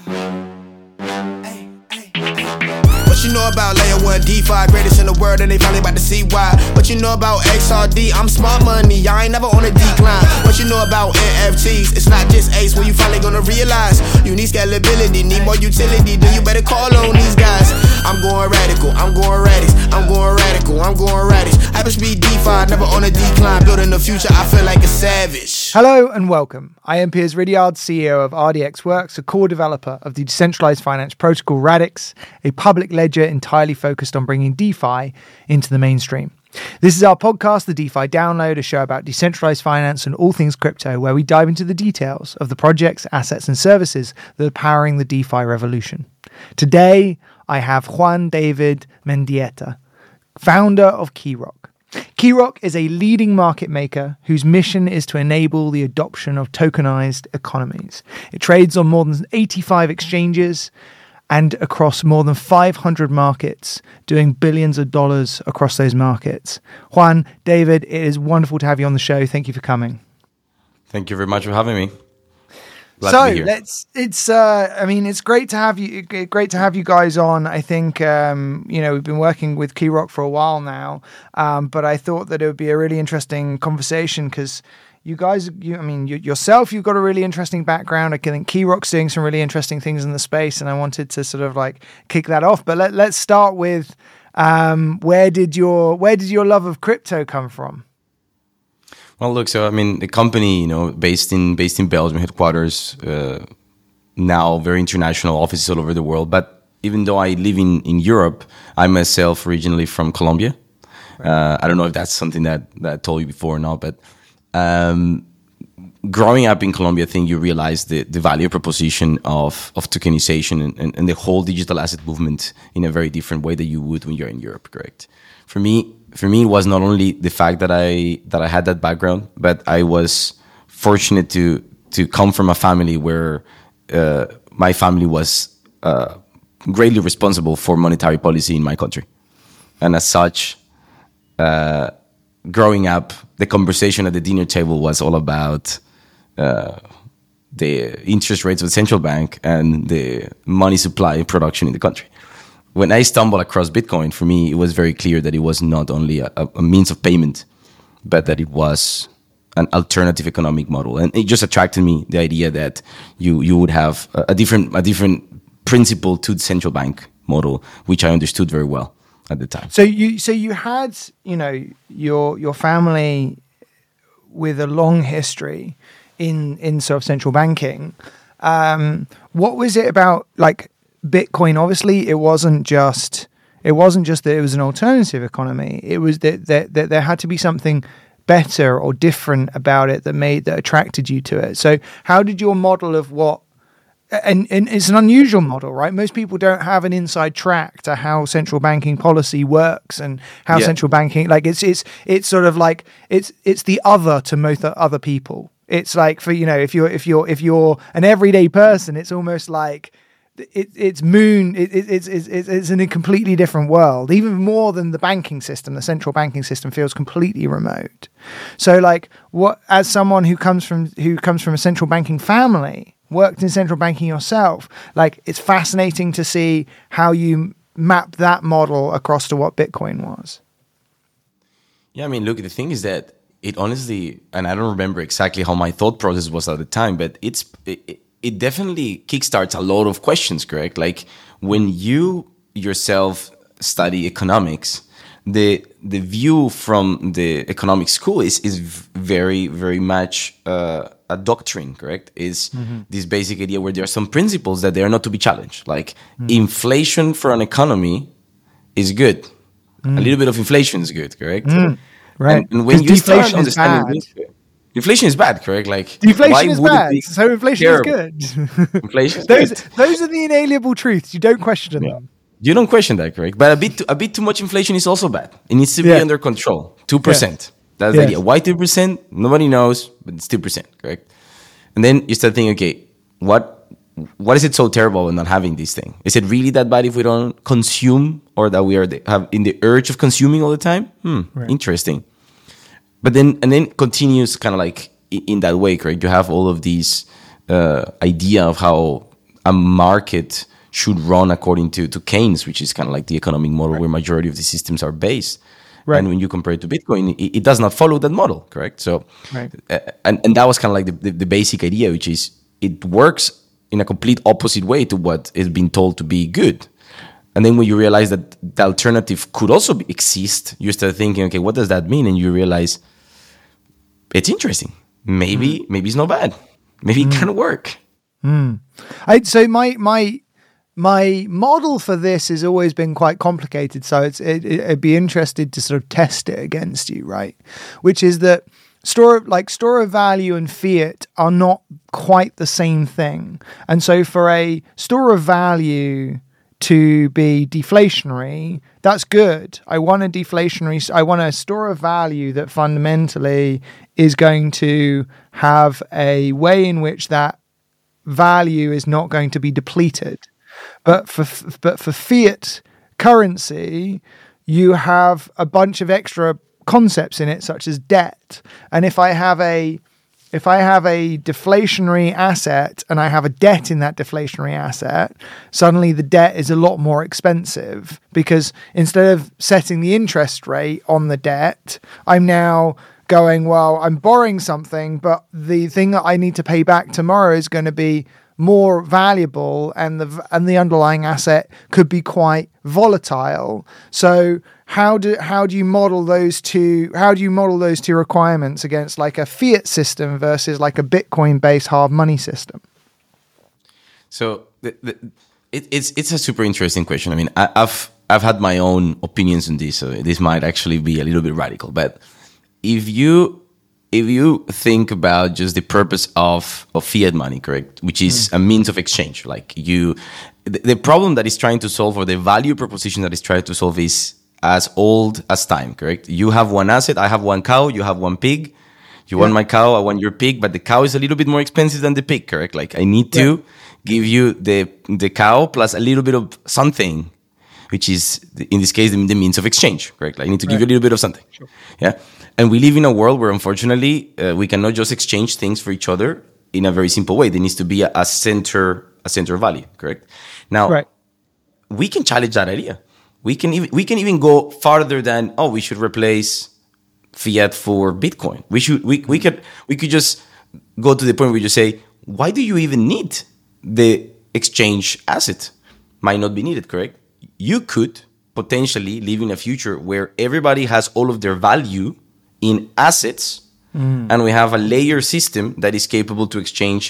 What you know about layer 1 DeFi, greatest in the world, and they finally about to see why. What you know about XRD, I'm smart money, I ain't never on a decline. What you know about NFTs, it's not just Ace, when you finally gonna realize you need scalability, need more utility, then you better call on these guys. I'm going radical, I'm going radish, I'm going radical, I'm going radish. Hyperspeed DeFi, never on a decline, building the future, I feel like a savage. Hello and welcome. I am Piers Ridyard, CEO of RDX Works, a core developer of the decentralized finance protocol Radix, a public ledger entirely focused on bringing DeFi into the mainstream. This is our podcast, The DeFi Download, a show about decentralized finance and all things crypto, where we dive into the details of the projects, assets, and services that are powering the DeFi revolution. Today, I have Juan David Mendieta, founder of Keyrock. Keyrock is a leading market maker whose mission is to enable the adoption of tokenized economies. It trades on more than 85 exchanges and across more than 500 markets, doing billions of dollars across those markets. Juan, David, it is wonderful to have you on the show. Thank you for coming. Thank you very much for having me. Glad to be here. It's great to have you. Great to have you guys on. I think we've been working with Keyrock for a while now, but I thought that it would be a really interesting conversation because you guys, yourself, you've got a really interesting background. I think Keyrock's doing some really interesting things in the space, and I wanted to sort of like kick that off. But let's start with where did your love of crypto come from? Well, look, the company, based in Belgium, headquarters, now very international offices all over the world. But even though I live in Europe, I myself originally from Colombia. Right. I don't know if that's something that I told you before or not, but growing up in Colombia, I think you realize the value proposition of tokenization and the whole digital asset movement in a very different way that you would when you're in Europe, correct? For me, it was not only the fact that I had that background, but I was fortunate to come from a family where my family was greatly responsible for monetary policy in my country. And as such, growing up, the conversation at the dinner table was all about the interest rates of the central bank and the money supply production in the country. When I stumbled across Bitcoin, for me, it was very clear that it was not only a means of payment, but that it was an alternative economic model. And it just attracted me, the idea that you would have a different principle to the central bank model, which I understood very well at the time. So you had, your family with a long history in sort of central banking. What was it about, like, Bitcoin? Obviously, it wasn't just that it was an alternative economy. It was that there had to be something better or different about it that attracted you to it. So how did your model of what, and it's an unusual model, right? Most people don't have an inside track to how central banking policy works and how central banking, like it's sort of like it's the other to most other people. It's like for, if you're an everyday person, it's almost like it's in a completely different world, even more than the banking system. The central banking system feels completely remote. So, like, what, as someone who comes from a central banking family, worked in central banking yourself, like, it's fascinating to see how you map that model across to what Bitcoin was. Yeah, look, the thing is that it honestly, and I don't remember exactly how my thought process was at the time, but it definitely kickstarts a lot of questions, correct? Like, when you yourself study economics, the view from the economic school is very, very much a doctrine, correct? Is this basic idea where there are some principles that they are not to be challenged. Like, inflation for an economy is good. A little bit of inflation is good, correct? Right. And when you start understanding inflation is bad, correct? Like, deflation is bad, so inflation is good. Inflation is good. Those are the inalienable truths. You don't question them. You don't question that, correct? But a bit too much inflation is also bad. It needs to be under control. 2%. That's the idea. Why 2%? Nobody knows, but it's 2%, correct? And then you start thinking, okay, what is it so terrible in not having this thing? Is it really that bad if we don't consume, or that we have in the urge of consuming all the time? Interesting. But then continues kind of like in that way, correct? You have all of these idea of how a market should run according to Keynes, which is kind of like the economic model where majority of the systems are based. Right. And when you compare it to Bitcoin, it does not follow that model, correct? So, Right. And that was kind of like the basic idea, which is it works in a complete opposite way to what is being told to be good. And then when you realize that the alternative could also exist, you start thinking, okay, what does that mean? And you realize it's interesting. Maybe it's not bad. Maybe it can work. So my model for this has always been quite complicated. So I'd be interested to sort of test it against you, right? Which is that store of value and fiat are not quite the same thing. And so for a store of value to be deflationary, that's good. I want a store of value that fundamentally is going to have a way in which that value is not going to be depleted. But for fiat currency, you have a bunch of extra concepts in it, such as debt. And if I have a deflationary asset and I have a debt in that deflationary asset, suddenly the debt is a lot more expensive, because instead of setting the interest rate on the debt, I'm now going, well, I'm borrowing something, but the thing that I need to pay back tomorrow is going to be more valuable, and the underlying asset could be quite volatile. So how do you model those two? How do you model those two requirements against like a fiat system versus like a Bitcoin-based hard money system? So it's a super interesting question. I mean, I've had my own opinions on this, so this might actually be a little bit radical. But if you think about just the purpose of fiat money, correct, which is a means of exchange, like the problem that is trying to solve, or the value proposition that is trying to solve, is as old as time, correct? You have one asset, I have one cow, you have one pig. You want my cow, I want your pig, but the cow is a little bit more expensive than the pig, correct? Like I need to give you the cow plus a little bit of something, which is in this case the means of exchange, correct? Like I need to give you a little bit of something. Sure. Yeah. And we live in a world where, unfortunately, we cannot just exchange things for each other in a very simple way. There needs to be a center value, correct? Now, we can challenge that idea. We can even go farther than, we should replace fiat for Bitcoin. We could just go to the point where you say, why do you even need the exchange asset? Might not be needed, correct? You could potentially live in a future where everybody has all of their value in assets, and we have a layer system that is capable to exchange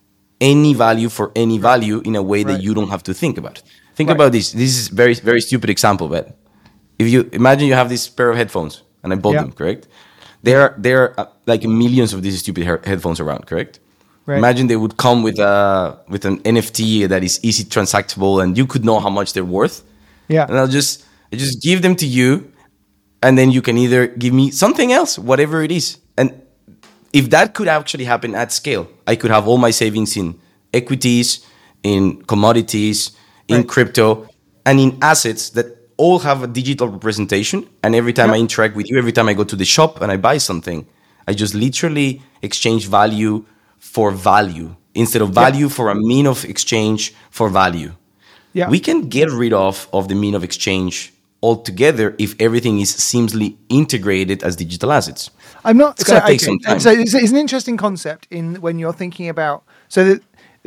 any value for any value in a way that you don't have to think about it. Think about this. This is very, very stupid example, but if you imagine you have this pair of headphones, and I bought them, correct? There are like millions of these stupid headphones around, correct? Right. Imagine they would come with an NFT that is easy transactable, and you could know how much they're worth. Yeah. And I just give them to you, and then you can either give me something else, whatever it is. And if that could actually happen at scale, I could have all my savings in equities, in commodities, in crypto, and in assets that all have a digital representation. And every time I interact with you, every time I go to the shop and I buy something, I just literally exchange value for value instead of value for a mean of exchange for value. Yeah. We can get rid of the mean of exchange altogether if everything is seamlessly integrated as digital assets. I'm not. It's going to take some time. So it's an interesting concept when you're thinking about. So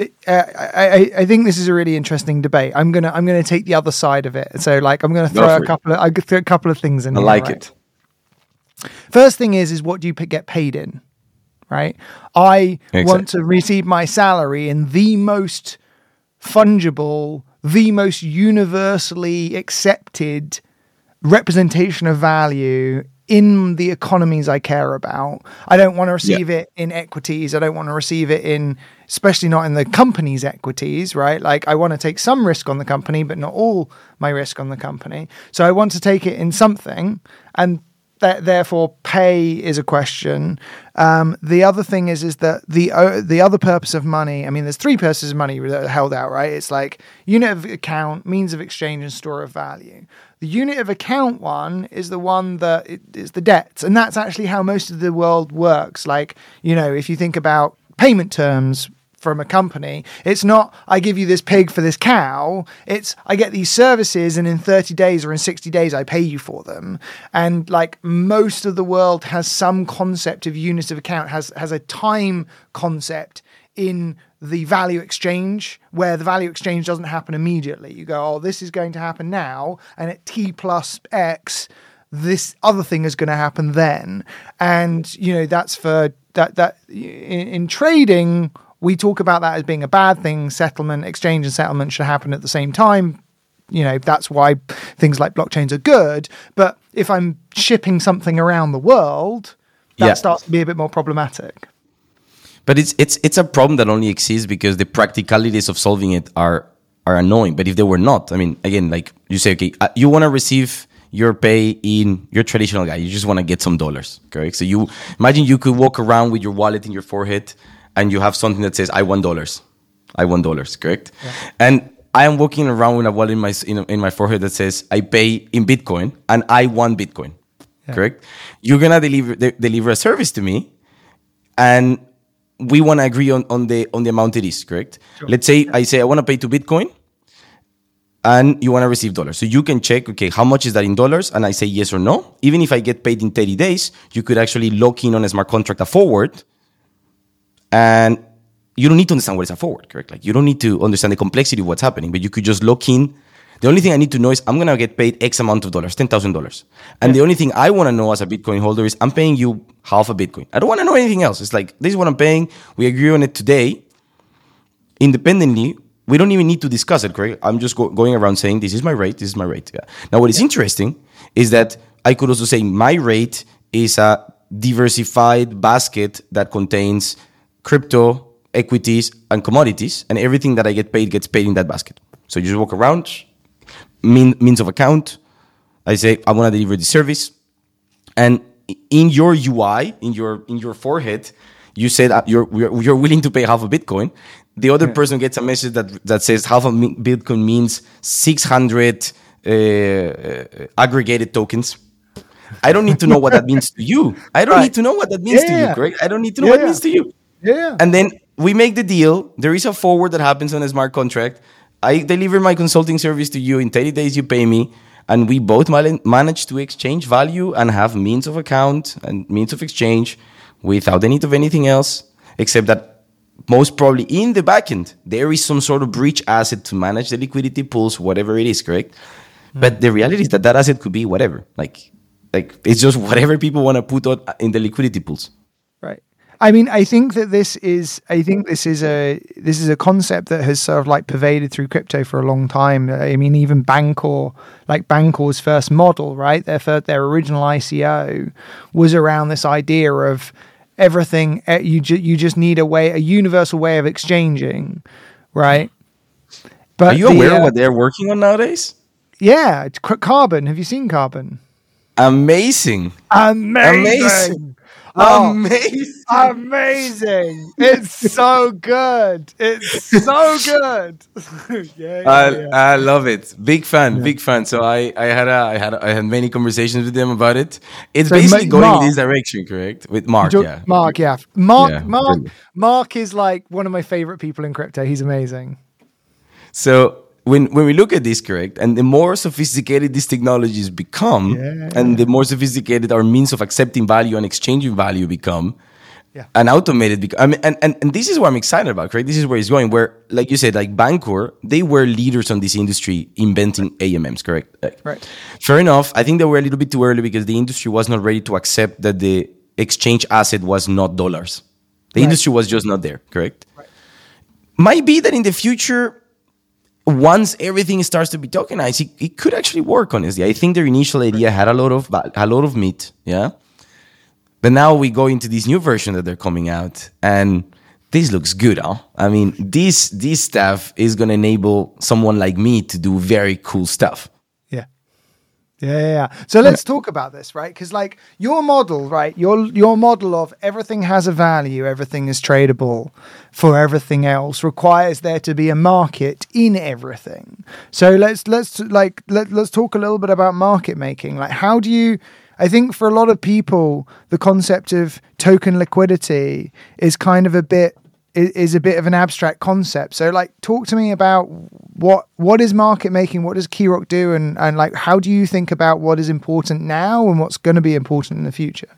I think this is a really interesting debate. I'm gonna take the other side of it. So like I'm gonna throw a couple of things in. I like it. First thing is what do you get paid in? Right. I want to receive my salary in the most fungible, the most universally accepted representation of value in the economies I care about. I don't want to receive it in equities. I don't want to receive it especially not in the company's equities, right? Like I want to take some risk on the company, but not all my risk on the company. So I want to take it in something, and therefore pay is a question. The other thing is that the other purpose of money, I mean, there's three purposes of money that are held out, right? It's like unit of account, means of exchange, and store of value. The unit of account one is the one that is the debts. And that's actually how most of the world works. Like, if you think about payment terms from a company. It's not, I give you this pig for this cow. It's, I get these services and in 30 days or in 60 days, I pay you for them. And like most of the world has some concept of unit of account, has a time concept in the value exchange, where the value exchange doesn't happen immediately. You go, oh, this is going to happen now, and at T plus X, this other thing is going to happen then. And, you know, that's for that in trading, we talk about that as being a bad thing. Settlement, exchange and settlement should happen at the same time. You know, that's why things like blockchains are good. But if I'm shipping something around the world, that starts to be a bit more problematic. But it's a problem that only exists because the practicalities of solving it are annoying. But if they were not, I mean, again, like you say, okay, you want to receive your pay in your traditional guy. You just want to get some dollars, correct? So you imagine you could walk around with your wallet in your forehead and you have something that says, I want dollars. I want dollars, correct? Yeah. And I am walking around with a wallet in my forehead that says, I pay in Bitcoin and I want Bitcoin, correct? You're going to deliver a service to me and we want to agree on the amount it is, correct? Sure. Let's say I say I want to pay to Bitcoin and you want to receive dollars. So you can check, okay, how much is that in dollars? And I say yes or no. Even if I get paid in 30 days, you could actually lock in on a smart contract a forward. And you don't need to understand what is a forward, correct? Like you don't need to understand the complexity of what's happening, but you could just lock in. The only thing I need to know is I'm going to get paid X amount of dollars, $10,000. And the only thing I want to know as a Bitcoin holder is I'm paying you half a Bitcoin. I don't want to know anything else. It's like, this is what I'm paying. We agree on it today. Independently, we don't even need to discuss it, correct? I'm just going around saying, this is my rate, this is my rate. Yeah. Now, what is interesting is that I could also say my rate is a diversified basket that contains crypto, equities, and commodities. And everything that I get paid gets paid in that basket. So you just walk around, means of account. I say, I want to deliver the service. And in your UI, in your forehead, you said you're willing to pay half a Bitcoin. The other person gets a message that says half a Bitcoin means 600 aggregated tokens. I don't need to know what that means to you. I don't need to know what that means to you, correct? I don't need to know what it means to you. Yeah. And then we make the deal. There is a forward that happens on a smart contract. I deliver my consulting service to you. In 30 days, you pay me. And we both manage to exchange value and have means of account and means of exchange without the need of anything else, except that most probably in the backend, there is some sort of bridge asset to manage the liquidity pools, whatever it is, correct? But the reality is that asset could be whatever. Like it's just whatever people want to put out in the liquidity pools. Right. I mean, I think this is a concept that has sort of like pervaded through crypto for a long time. I mean, even Bancor's first model, right? Their original ICO was around this idea of everything. You just need a universal way of exchanging, right? But are you aware of what they're working on nowadays? Yeah, it's Carbon. Have you seen Carbon? Amazing. Oh, amazing. It's so good. It's so good. I love it. Big fan. So I had many conversations with them about it. It's basically going in this direction, correct? With Mark, Mark is like one of my favorite people in crypto. He's amazing. So when we look at this, correct, and the more sophisticated these technologies become, and the more sophisticated our means of accepting value and exchanging value become, and automated, and this is what I'm excited about, correct? This is where it's going, where, like you said, like Bancor, they were leaders on this industry inventing AMMs, correct? Right. Fair enough. I think they were a little bit too early because the industry was not ready to accept that the exchange asset was not dollars. The industry was just not there, correct? Right. Might be that in the future, once everything starts to be tokenized, it could actually work, honestly. I think their initial idea had a lot of meat, yeah? But now we go into this new version that they're coming out, and this looks good, huh? I mean, this stuff is going to enable someone like me to do very cool stuff. Yeah. So let's talk about this, right? Because like your model, right? Your model of everything has a value, everything is tradable for everything else requires there to be a market in everything. So let's talk a little bit about market making. Like how do you, I think for a lot of people, the concept of token liquidity is kind of a bit is a bit of an abstract concept. So like, talk to me about what is market making? What does Keyrock do? And like, how do you think about what is important now and what's going to be important in the future?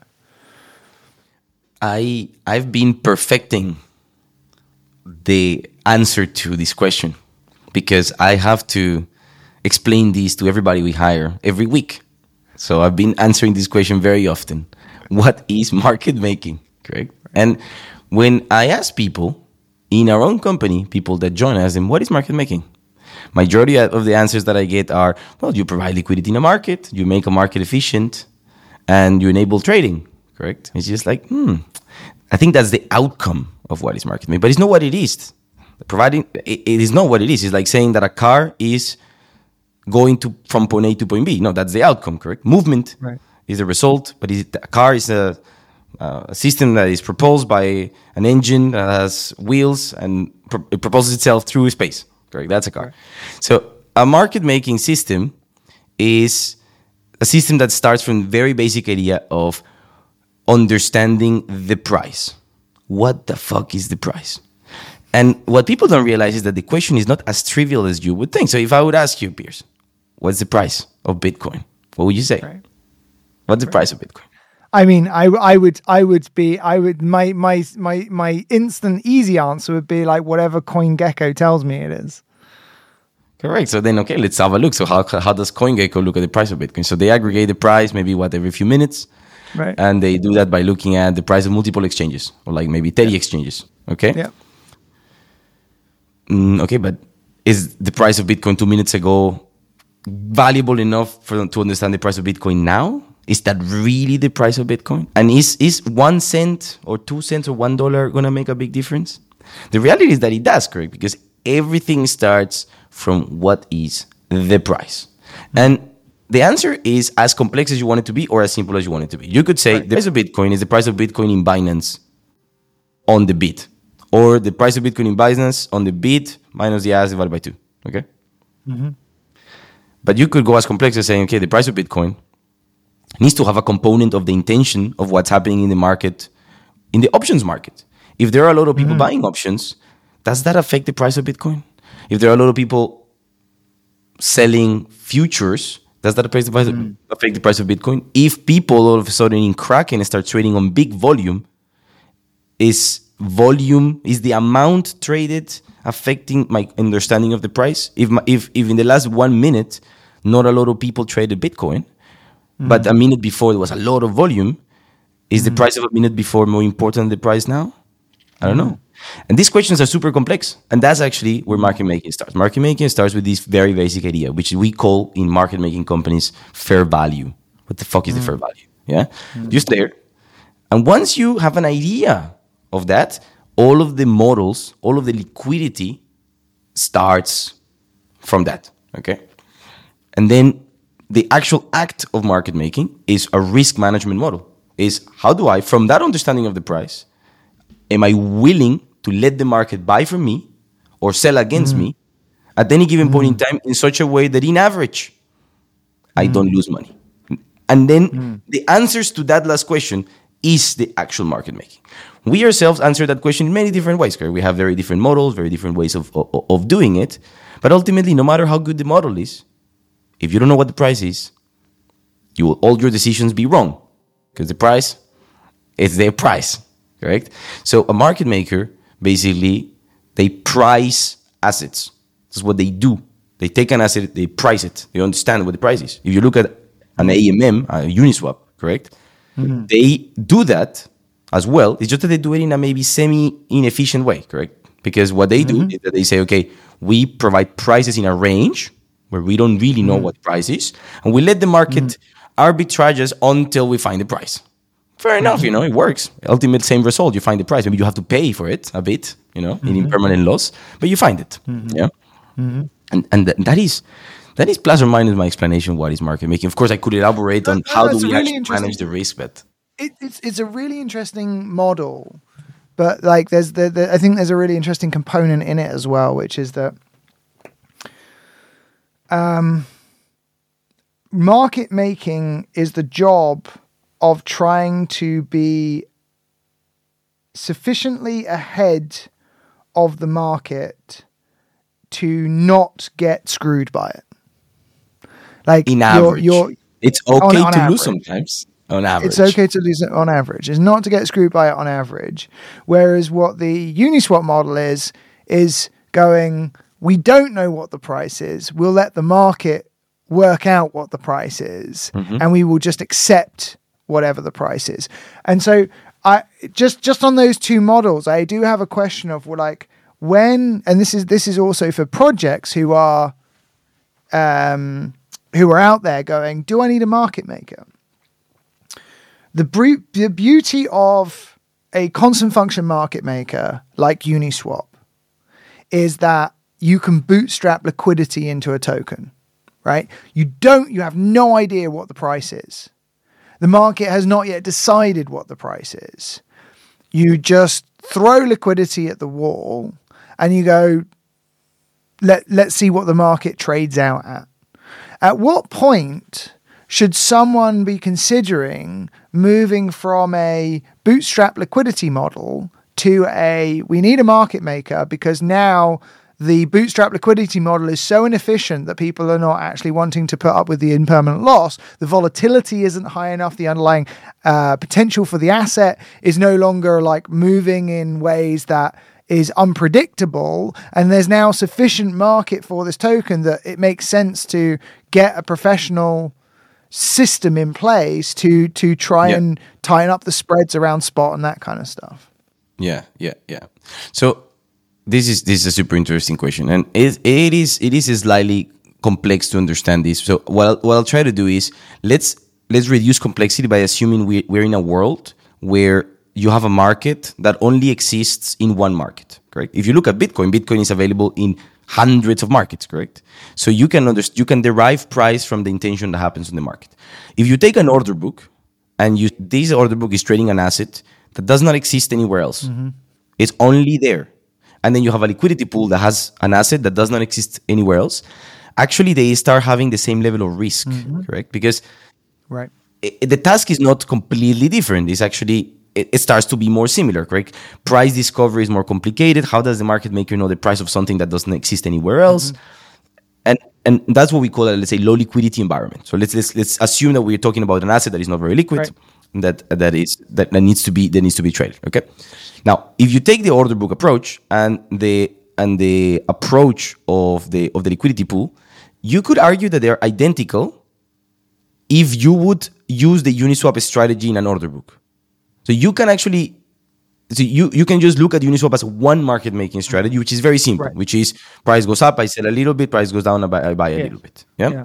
I've been perfecting the answer to this question because I have to explain this to everybody we hire every week. So I've been answering this question very often. What is market making? Correct. And when I ask people in our own company, people that join us, and what is market making? Majority of the answers that I get are, well, you provide liquidity in a market, you make a market efficient, and you enable trading. Correct. It's just like, I think that's the outcome of what is market making, but it's not what it is. It is not what it is. It's like saying that a car is going from point A to point B. No, that's the outcome, correct? Movement is the result, but a car is a system that is propelled by an engine that has wheels and it propels itself through space, correct? That's a car. Right. So a market-making system is a system that starts from the very basic idea of understanding the price. What the fuck is the price? And what people don't realize is that the question is not as trivial as you would think. So if I would ask you, Piers, what's the price of Bitcoin? What would you say? Right. What's the price of Bitcoin? I mean, my instant easy answer would be like whatever CoinGecko tells me it is. Correct. So then, okay, let's have a look. So how does CoinGecko look at the price of Bitcoin? So they aggregate the price maybe every few minutes. Right. And they do that by looking at the price of multiple exchanges or like maybe 30 exchanges. Okay. Yeah. Okay, but is the price of Bitcoin 2 minutes ago valuable enough to understand the price of Bitcoin now? Is that really the price of Bitcoin? And is 1 cent or 2 cents or $1 going to make a big difference? The reality is that it does, correct? Because everything starts from what is the price. And the answer is as complex as you want it to be or as simple as you want it to be. You could say the price of Bitcoin is the price of Bitcoin in Binance on the bid. Or the price of Bitcoin in Binance on the bid minus the ask divided by 2. Okay? Mm-hmm. But you could go as complex as saying, okay, the price of Bitcoin needs to have a component of the intention of what's happening in the market, in the options market. If there are a lot of people buying options, does that affect the price of Bitcoin? If there are a lot of people selling futures, does that affect the price of Bitcoin? If people all of a sudden in Kraken start trading on big volume, is the amount traded affecting my understanding of the price? If in the last 1 minute, not a lot of people traded Bitcoin, but a minute before there was a lot of volume, is the price of a minute before more important than the price now? I don't know. And these questions are super complex. And that's actually where market making starts. Market making starts with this very basic idea, which we call in market making companies fair value. What the fuck is the fair value? Yeah. Just there. And once you have an idea of that, all of the models, all of the liquidity starts from that. Okay. And then the actual act of market making is a risk management model. Is how do I, from that understanding of the price, am I willing to let the market buy from me or sell against me at any given point in time in such a way that in average, I don't lose money? And then the answers to that last question is the actual market making. We ourselves answer that question in many different ways. We have very different models, very different ways of doing it. But ultimately, no matter how good the model is, if you don't know what the price is, all your decisions be wrong. Because the price is their price, correct? So a market maker, basically, they price assets. That's what they do. They take an asset, they price it. They understand what the price is. If you look at an AMM, a Uniswap, correct? They do that as well. It's just that they do it in a maybe semi-inefficient way, correct? Because what they do is that they say, okay, we provide prices in a range where we don't really know what the price is, and we let the market arbitrage us until we find the price. Fair enough, it works. Ultimate same result, you find the price. Maybe you have to pay for it a bit, in impermanent loss, but you find it. Yeah. And that is plus or minus my explanation what is market making. Of course, I could elaborate on how do we actually manage the risk, but it's a really interesting model. But like, I think there's a really interesting component in it as well, which is that market making is the job of trying to be sufficiently ahead of the market to not get screwed by it? Like in average, it's okay on to average. lose sometimes. On average, It's okay to lose it on average. It's not to get screwed by it on average. Whereas what the Uniswap model is going, we don't know what the price is. We'll let the market work out what the price is, and we will just accept whatever the price is. And so I just on those two models, I do have a question of like when, and this is also for projects who are out there going, do I need a market maker? The beauty of a constant function market maker like Uniswap is that you can bootstrap liquidity into a token, right? You have no idea what the price is. The market has not yet decided what the price is. You just throw liquidity at the wall and you go, let's see what the market trades out at. At what point should someone be considering moving from a bootstrap liquidity model to we need a market maker, because now the bootstrap liquidity model is so inefficient that people are not actually wanting to put up with the impermanent loss. The volatility isn't high enough. The underlying potential for the asset is no longer like moving in ways that is unpredictable. And there's now sufficient market for this token that it makes sense to get a professional system in place to try and tighten up the spreads around spot and that kind of stuff. Yeah. So this is a super interesting question, and it is slightly complex to understand this. So what I'll try to do is let's reduce complexity by assuming we're in a world where you have a market that only exists in one market, correct? If you look at Bitcoin is available in hundreds of markets, correct? So you can derive price from the intention that happens in the market. If you take an order book and this order book is trading an asset that does not exist anywhere else, it's only there. And then you have a liquidity pool that has an asset that does not exist anywhere else. Actually, they start having the same level of risk, correct? Because the task is not completely different. It's actually, it starts to be more similar, correct? Price discovery is more complicated. How does the market maker know the price of something that doesn't exist anywhere else? And that's what we call a, let's say, low liquidity environment. So let's assume that we're talking about an asset that is not very liquid, that needs to be traded. Okay. Now, if you take the order book approach and the approach of the liquidity pool, you could argue that they're identical if you would use the Uniswap strategy in an order book. So you can actually, you can just look at Uniswap as one market making strategy, which is very simple, which is price goes up, I sell a little bit, price goes down, I buy a little bit. Yeah.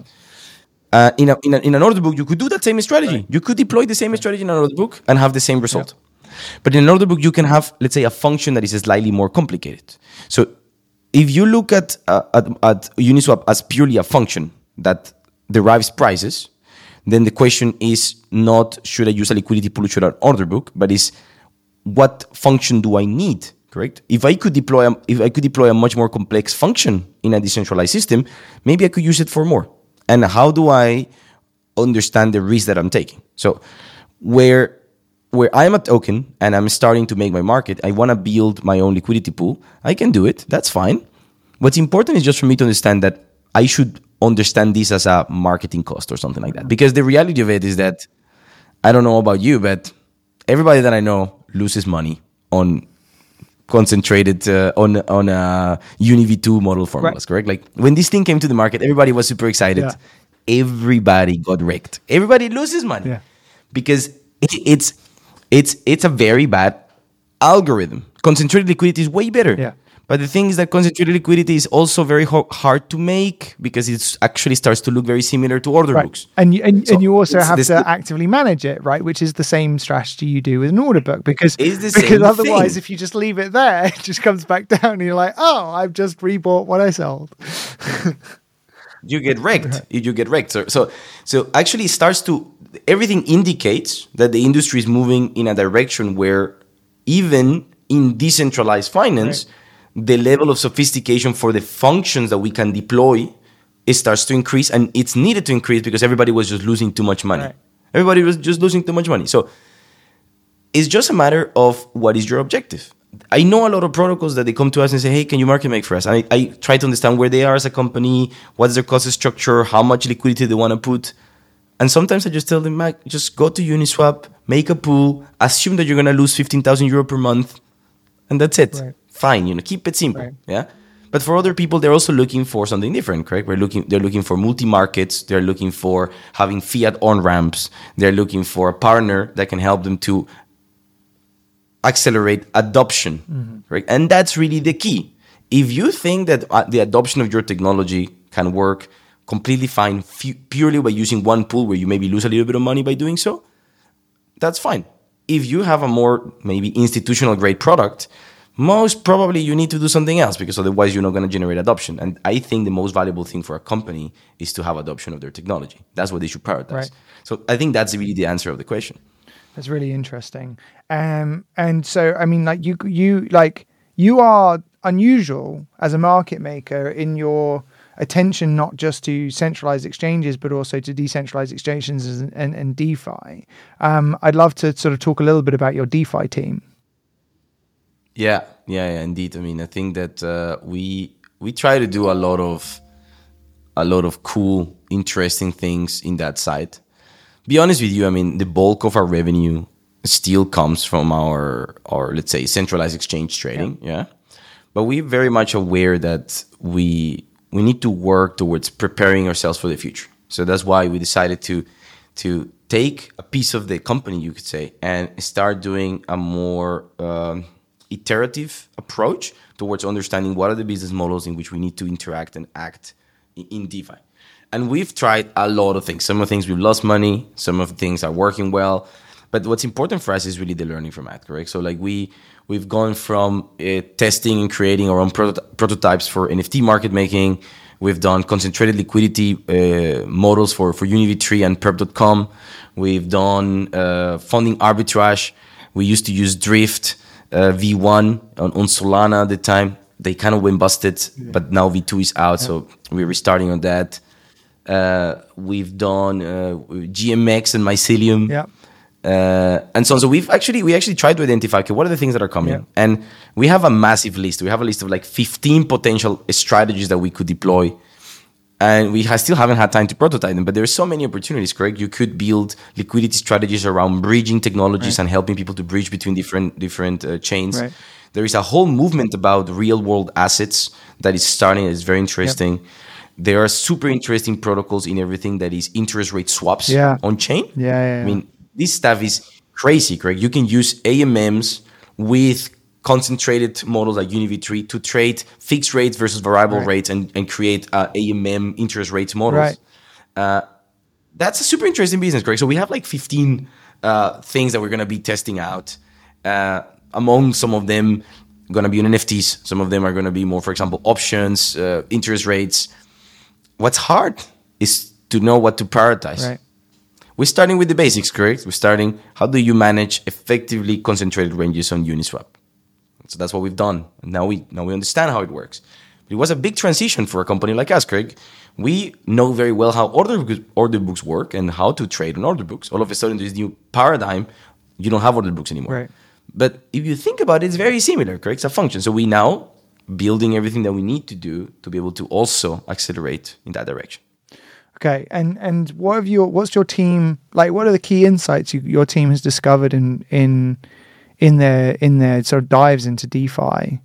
In an order book, you could do that same strategy. You could deploy the same strategy in an order book and have the same result. But in an order book, you can have, let's say, a function that is slightly more complicated. So if you look at Uniswap as purely a function that derives prices, then the question is not should I use a liquidity pool, should I an order book, but is what function do I need, correct? If I could deploy a much more complex function in a decentralized system, maybe I could use it for more. And how do I understand the risk that I'm taking? So where I'm a token and I'm starting to make my market, I want to build my own liquidity pool. I can do it. That's fine. What's important is just for me to understand that I should understand this as a marketing cost or something like that. Because the reality of it is that, I don't know about you, but everybody that I know loses money on concentrated on UniV2 model formulas, correct? Like when this thing came to the market, everybody was super excited. Yeah. Everybody got wrecked. Everybody loses money because it's a very bad algorithm. Concentrated liquidity is way better. Yeah. But the thing is that concentrated liquidity is also very hard to make because it actually starts to look very similar to order books. And you also have to actively manage it, right? Which is the same strategy you do with an order book because otherwise, if you just leave it there, it just comes back down and you're like, oh, I've just rebought what I sold. You get wrecked. You get wrecked. So actually, everything indicates that the industry is moving in a direction where even in decentralized finance, the level of sophistication for the functions that we can deploy, it starts to increase, and it's needed to increase because everybody was just losing too much money. Right. Everybody was just losing too much money. So it's just a matter of what is your objective. I know a lot of protocols that they come to us and say, hey, can you market make for us? And I try to understand where they are as a company, what's their cost structure, how much liquidity they want to put. And sometimes I just tell them, Mike, just go to Uniswap, make a pool, assume that you're going to lose 15,000 euro per month, and that's it. Right. Fine, keep it simple. Right. Yeah. But for other people, they're also looking for something different, correct? They're looking for multi-markets. They're looking for having fiat on-ramps. They're looking for a partner that can help them to accelerate adoption, right? And that's really the key. If you think that the adoption of your technology can work completely fine purely by using one pool where you maybe lose a little bit of money by doing so, that's fine. If you have a more maybe institutional grade product, most probably you need to do something else because otherwise you're not going to generate adoption. And I think the most valuable thing for a company is to have adoption of their technology. That's what they should prioritize. Right. So I think that's really the answer of the question. That's really interesting. And so, I mean, like you are unusual as a market maker in your attention, not just to centralized exchanges, but also to decentralized exchanges and DeFi. I'd love to sort of talk a little bit about your DeFi team. Yeah, indeed. I mean, I think that we try to do a lot of cool, interesting things in that side. Be honest with you, I mean, the bulk of our revenue still comes from our let's say centralized exchange trading. Yeah. But we're very much aware that we need to work towards preparing ourselves for the future. So that's why we decided to take a piece of the company, you could say, and start doing a more iterative approach towards understanding what are the business models in which we need to interact and act in DeFi. And we've tried a lot of things. Some of the things we've lost money, some of the things are working well. But what's important for us is really the learning from that, correct? So like we've gone from testing and creating our own prototypes for NFT market making. We've done concentrated liquidity models for UniV3 and Perp.com. We've done funding arbitrage. We used to use Drift V1 on Solana at the time. They kind of went busted, but now V2 is out, so we're restarting on that. We've done GMX and Mycelium. Yeah. And so on. So we actually tried to identify, okay, what are the things that are coming? Yeah. And we have a massive list. We have a list of like 15 potential strategies that we could deploy. And we still haven't had time to prototype them, but there are so many opportunities, correct? You could build liquidity strategies around bridging technologies and helping people to bridge between different chains. Right. There is a whole movement about real world assets that is starting. It's very interesting. Yep. There are super interesting protocols in everything that is interest rate swaps on chain. Yeah. I mean, this stuff is crazy, correct? You can use AMMs with concentrated models like UniV3 to trade fixed rates versus variable rates and create AMM interest rates models. Right. That's a super interesting business, correct? So we have like 15 things that we're going to be testing out. Among some of them going to be on NFTs. Some of them are going to be more, for example, options, interest rates. What's hard is to know what to prioritize. Right. We're starting with the basics, correct? We're starting, how do you manage effectively concentrated ranges on Uniswap? So that's what we've done. And now we understand how it works. But it was a big transition for a company like us, Craig. We know very well how order books work and how to trade on order books. All of a sudden, this new paradigm, you don't have order books anymore. Right. But if you think about it, it's very similar, correct? It's a function. So we now building everything that we need to do to be able to also accelerate in that direction. Okay, and what's your team like? What are the key insights your team has discovered in their sort of dives into DeFi?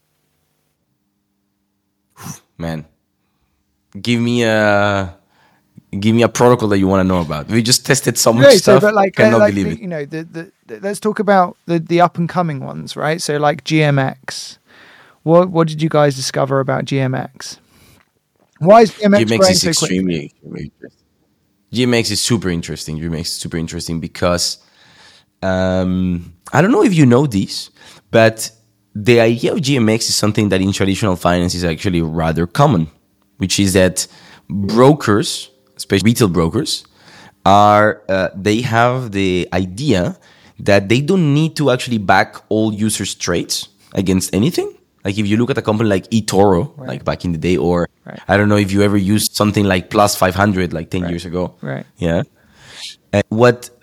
Man, give me a protocol that you want to know about. We just tested so much stuff. So, but cannot believe it. You know, let's talk about the up and coming ones, right? So like GMX. What did you guys discover about GMX? Why is GMX growing so extremely interesting. GMX is super interesting. GMX is super interesting because I don't know if you know this, but the idea of GMX is something that in traditional finance is actually rather common, which is that brokers, especially retail brokers, they have the idea that they don't need to actually back all users' trades against anything. Like if you look at a company like eToro, like back in the day, or I don't know if you ever used something like Plus 500 like 10 years ago. Right. Yeah. And what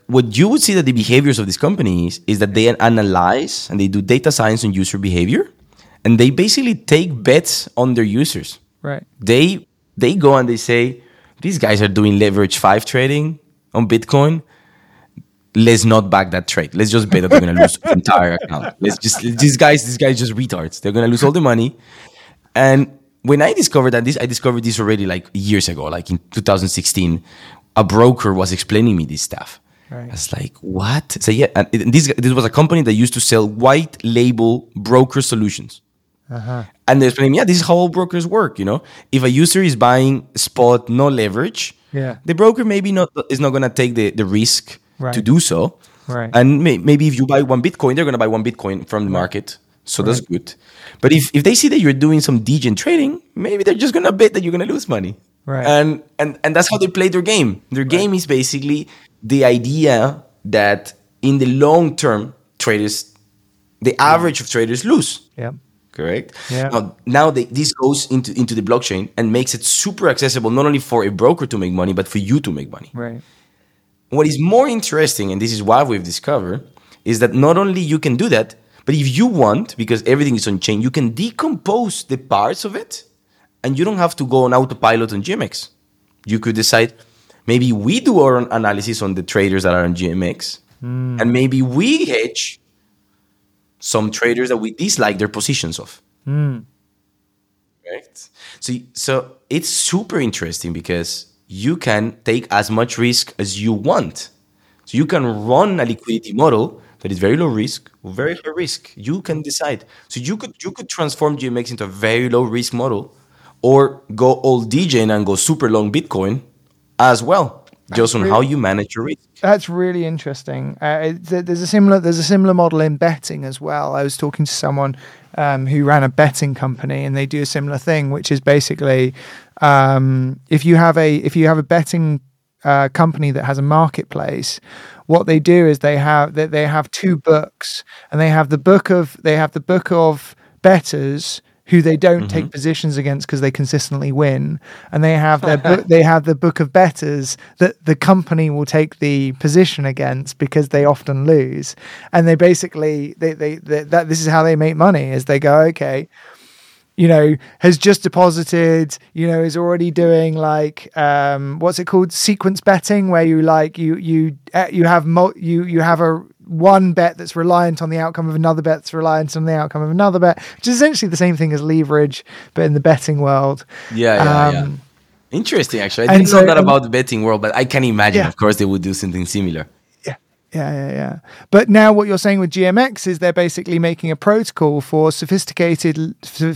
what you would see that the behaviors of these companies is that they analyze and they do data science on user behavior, and they basically take bets on their users. Right. They go and they say, these guys are doing leverage 5 trading on Bitcoin. Let's not back that trade. Let's just bet that they're going to lose the entire account. These guys just retards. They're going to lose all the money. And when I discovered that I discovered this already like years ago, like in 2016, a broker was explaining me this stuff. Right. I was like, what? So yeah, and this was a company that used to sell white label broker solutions. Uh-huh. And they're explaining, yeah, this is how all brokers work. If a user is buying spot, no leverage, the broker is not going to take the risk to do so. Right. And maybe if you buy 1 Bitcoin, they're going to buy 1 Bitcoin from the market. So that's good. But if they see that you're doing some degen trading, maybe they're just going to bet that you're going to lose money. Right. And that's how they play their game. Their game is basically the idea that in the long term, traders, the average of traders lose. Yeah. Correct? Yeah. Now this goes into the blockchain and makes it super accessible, not only for a broker to make money, but for you to make money. Right. What is more interesting, and this is why we've discovered, is that not only you can do that, but if you want, because everything is on chain, you can decompose the parts of it, and you don't have to go on autopilot on GMX. You could decide, maybe we do our own analysis on the traders that are on GMX, and maybe we hedge some traders that we dislike their positions of. Right? So it's super interesting because you can take as much risk as you want. So you can run a liquidity model that is very low risk or very high risk. You can decide. So you could transform GMX into a very low risk model, or go all degen and go super long Bitcoin as well, just on how you manage your risk. That's really interesting. There's a similar model in betting as well. I was talking to someone who ran a betting company, and they do a similar thing, which is basically if you have a betting company that has a marketplace, what they do is they have 2 books, and they have the book of bettors who they don't take positions against because they consistently win, and they have the book of bettors that the company will take the position against because they often lose. And they basically this is how they make money, is they go, okay, has just deposited, is already doing like what's it called, sequence betting, where you have a one bet that's reliant on the outcome of another bet that's reliant on the outcome of another bet, which is essentially the same thing as leverage, but in the betting world. Yeah. Interesting, actually. I didn't know that about the betting world, but I can imagine, of course, they would do something similar. Yeah. But now what you're saying with GMX is they're basically making a protocol for sophisticated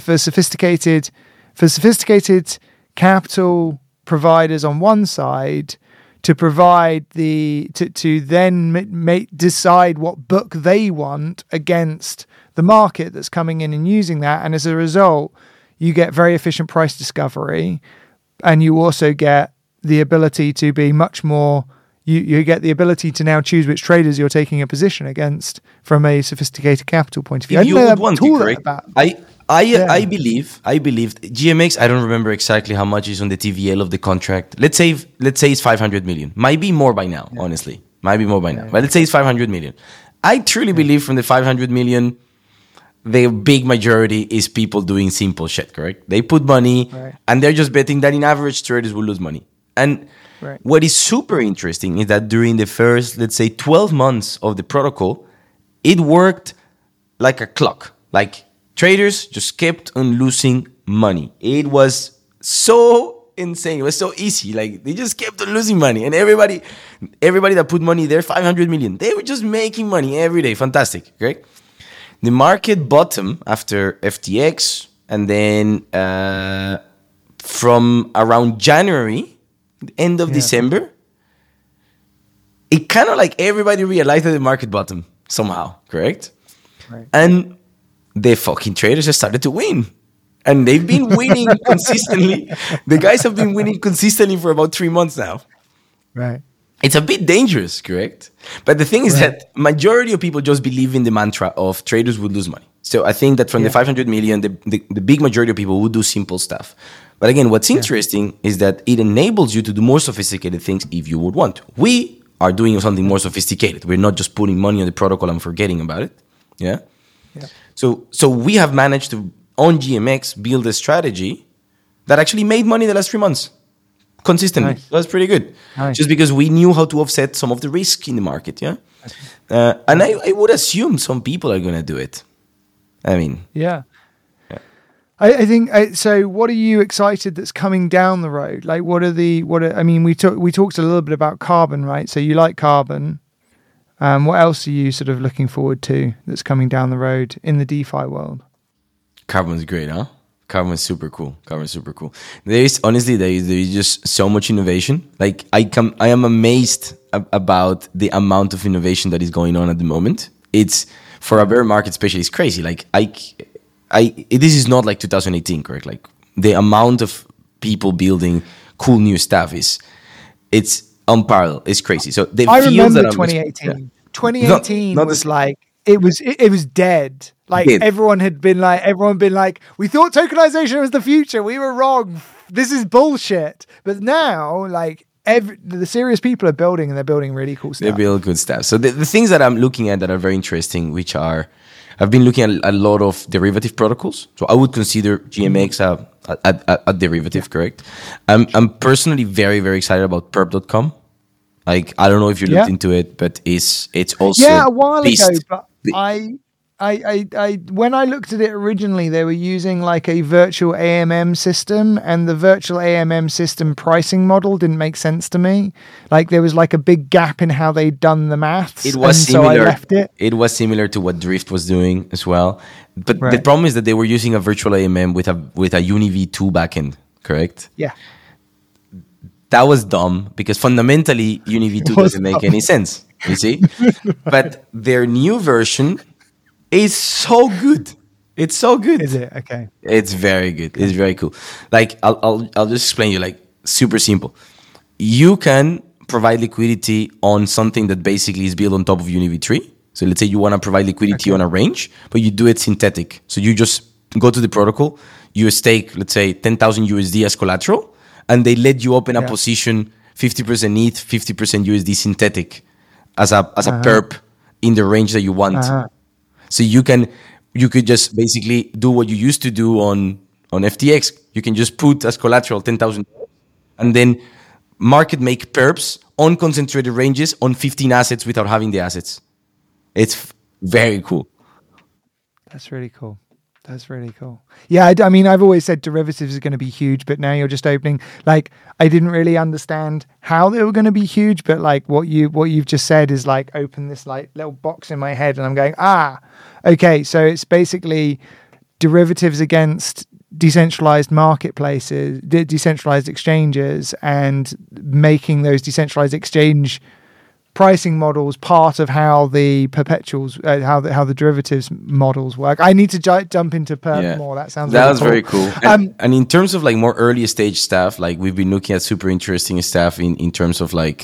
capital providers on one side to provide to then decide what book they want against the market that's coming in and using that. And as a result, you get very efficient price discovery, and you also get the ability to be much more. You get the ability to now choose which traders you're taking a position against from a sophisticated capital point of view. You would want to, correct? I believe GMX. I don't remember exactly how much is on the TVL of the contract. Let's say it's 500 million. Might be more by now, honestly. Might be more by now. But let's say it's 500 million. I truly believe from the 500 million, the big majority is people doing simple shit, correct? They put money and they're just betting that in average traders will lose money. And what is super interesting is that during the first, let's say, 12 months of the protocol, it worked like a clock. Like, traders just kept on losing money. It was so insane. It was so easy. Like, they just kept on losing money. And everybody that put money there, 500 million, they were just making money every day. Fantastic, right? The market bottomed after FTX. And then from around January, end of December, it kind of like everybody realized that the market bottomed somehow, correct? Right. And the fucking traders just started to win. And they've been winning consistently. The guys have been winning consistently for about 3 months now. Right. It's a bit dangerous, correct? But the thing is that majority of people just believe in the mantra of traders would lose money. So I think that from the 500 million, the big majority of people would do simple stuff. But again, what's interesting is that it enables you to do more sophisticated things if you would want to. We are doing something more sophisticated. We're not just putting money on the protocol and forgetting about it. Yeah. So we have managed to, on GMX, build a strategy that actually made money the last 3 months consistently. Nice. That's pretty good. Nice. Just because we knew how to offset some of the risk in the market. Yeah. And I would assume some people are going to do it. I mean, yeah. I think so. What are you excited that's coming down the road? Like, I mean, we talked a little bit about carbon, right? So you like carbon. What else are you sort of looking forward to that's coming down the road in the DeFi world? Carbon's great, huh? Carbon's super cool. There is just so much innovation. Like I am amazed about the amount of innovation that is going on at the moment. It's for a bear market, especially, it's crazy. Like this is not like 2018, correct? Like the amount of people building cool new stuff it's unparalleled. It's crazy. So I remember 2018. 2018 was like it was dead. Like everyone been like, we thought tokenization was the future. We were wrong. This is bullshit. But now, like the serious people are building, and they're building really cool stuff. They build good stuff. So the things that I'm looking at that are very interesting, which are, I've been looking at a lot of derivative protocols. So I would consider GMX a derivative, correct? I'm personally very, very excited about perp.com. Like, I don't know if you looked into it, but it's also a while ago. But I when I looked at it originally, they were using like a virtual AMM system, and the virtual AMM system pricing model didn't make sense to me. Like there was like a big gap in how they'd done the maths. It was similar. So I left it. It was similar to what Drift was doing as well. But the problem is that they were using a virtual AMM with a UniV2 backend, correct? Yeah. That was dumb because fundamentally UniV2 doesn't make any sense, you see? But their new version is so good. It's so good. Is it? Okay. It's very good. It's very cool. Like I'll just explain you, like super simple. You can provide liquidity on something that basically is built on top of UniV3. So let's say you want to provide liquidity on a range, but you do it synthetic. So you just go to the protocol, you stake, let's say 10,000 USD as collateral, and they let you open a position 50% ETH, 50% USD synthetic as a perp in the range that you want. So you could just basically do what you used to do on FTX. You can just put as collateral 10,000 and then market make perps on concentrated ranges on 15 assets without having the assets. It's very cool. That's really cool. Yeah, I mean, I've always said derivatives are going to be huge, but now you're just opening. Like, I didn't really understand how they were going to be huge, but like what you've just said is like open this like little box in my head, and I'm going, okay. So it's basically derivatives against decentralized marketplaces, decentralized exchanges, and making those decentralized exchange pricing models part of how the perpetuals, how the derivatives models work. I need to jump into perp more. That sounds that was cool. Very cool. And in terms of like more early stage stuff, like we've been looking at super interesting stuff in terms of like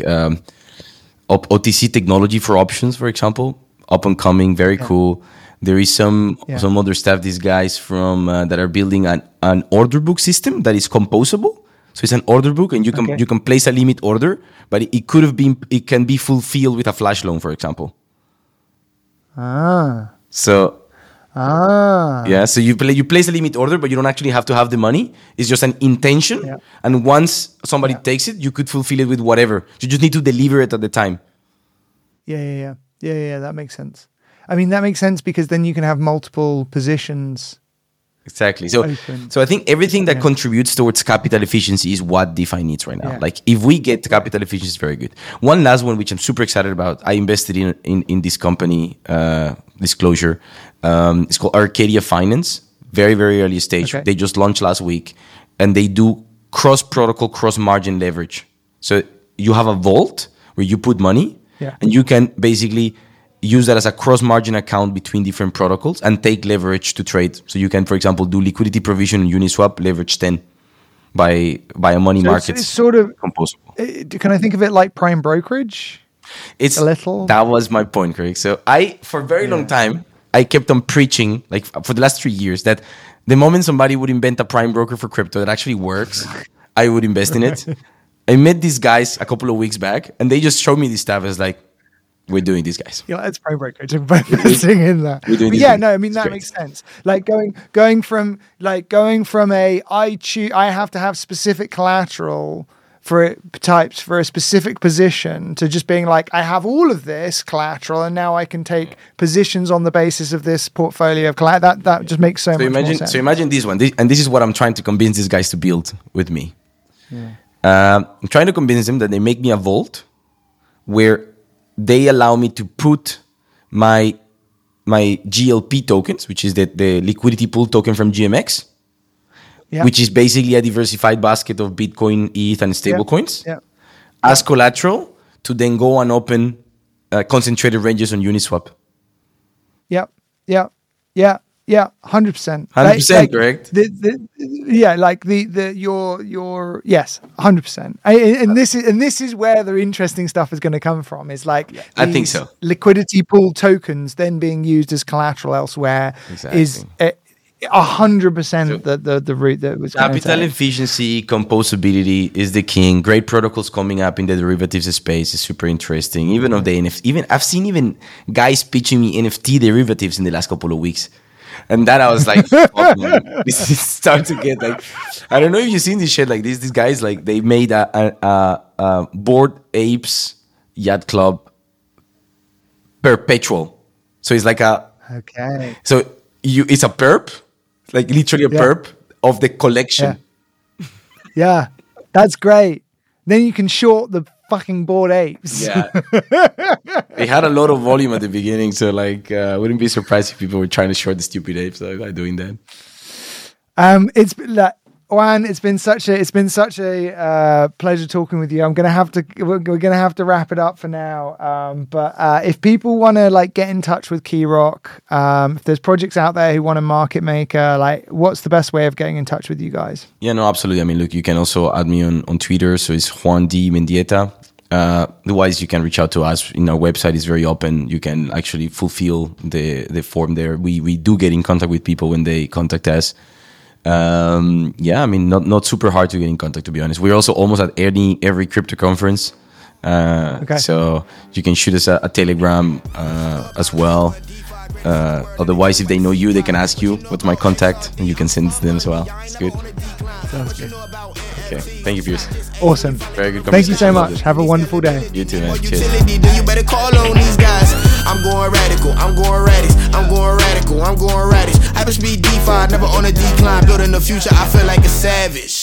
OTC technology for options, for example, up and coming, very cool. There is some other stuff. These guys from that are building an order book system that is composable. So it's an order book, and you can place a limit order, but it can be fulfilled with a flash loan, for example. So you place a limit order, but you don't actually have to have the money. It's just an intention, and once somebody takes it, you could fulfill it with whatever. You just need to deliver it at the time. Yeah. That makes sense. I mean, that makes sense because then you can have multiple positions. Exactly. So I think everything that contributes towards capital efficiency is what DeFi needs right now. Like if we get capital efficiency, it's very good. One last one, which I'm super excited about. I invested in this company, disclosure. It's called Arcadia Finance. Very, very early stage. Okay. They just launched last week, and they do cross-protocol, cross-margin leverage. So you have a vault where you put money, and you can basically use that as a cross-margin account between different protocols and take leverage to trade. So you can, for example, do liquidity provision on Uniswap, leverage 10 by a money market. It's sort of composable. Can I think of it like prime brokerage? It's a little. That was my point, Craig. So for a very long time, I kept on preaching, like for the last 3 years, that the moment somebody would invent a prime broker for crypto that actually works, I would invest in it. I met these guys a couple of weeks back, and they just showed me this stuff. I was like, we're doing this, guys. Yeah, it's prime brokerage. Investing in that. Yeah, no, I mean that makes sense. Like going from a I have to have specific collateral for types for a specific position to just being like, I have all of this collateral and now I can take positions on the basis of this portfolio of collateral. That just makes so much more sense. So imagine this one, and this is what I'm trying to convince these guys to build with me. Yeah. I'm trying to convince them that they make me a vault where they allow me to put my GLP tokens, which is the liquidity pool token from GMX, which is basically a diversified basket of Bitcoin, ETH, and stable coins, as collateral to then go and open concentrated ranges on Uniswap. Yeah, 100%. 100%, correct? Yes, 100%. And this is where the interesting stuff is going to come from. Is like I think so. Liquidity pool tokens then being used as collateral elsewhere is 100% the route that was capital efficiency, composability is the king. Great protocols coming up in the derivatives space is super interesting. Even of the NFT, I've seen guys pitching me NFT derivatives in the last couple of weeks. And that I was like, fuck, man. This is starting to get like, I don't know if you've seen this shit like this. These guys, like, they made a Bored Apes Yacht Club perpetual. So it's like so it's a perp, like literally a perp of the collection. Yeah, that's great. Then you can short the fucking Bored Apes. Yeah. They had a lot of volume at the beginning, so like wouldn't be surprised if people were trying to short the stupid apes by doing that. It's like, Juan, it's been such a pleasure talking with you. We're gonna have to wrap it up for now. But if people want to like get in touch with KeyRock, if there's projects out there who want a market maker, like what's the best way of getting in touch with you guys? Yeah, no, absolutely. I mean, look, you can also add me on Twitter. So it's Juan D Mendieta. Otherwise, you can reach out to us. Our website is very open. You can actually fulfill the form there. We do get in contact with people when they contact us. I mean, not super hard to get in contact, to be honest. We're also almost at every crypto conference. So you can shoot us a Telegram as well. Otherwise, if they know you, they can ask you what's my contact, and you can send it to them as well. It's good. Sounds good. Okay. Thank you, Pierce. Awesome. Very good conversation. Thank you so much. Have a wonderful day. You too, man. Cheers. You better call on these guys. I'm going radical. I'm going radish. I'm going radical. I'm going radish. Hyperspeed DeFi, never on a decline. Building the future, I feel like a savage.